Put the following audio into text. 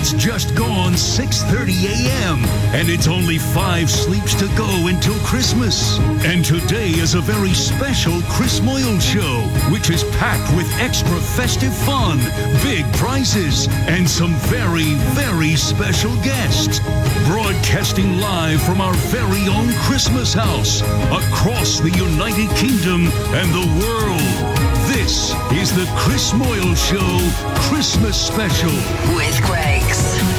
It's just gone 6:30 a.m. and it's only 5 sleeps to go until Christmas. And today is a very special Chris Moyle show, which is packed with extra festive fun, big prizes, and some very, very special guests. Broadcasting live from our very own Christmas house across the United Kingdom and the world. This is the Chris Moyle Show Christmas Special with Greggs.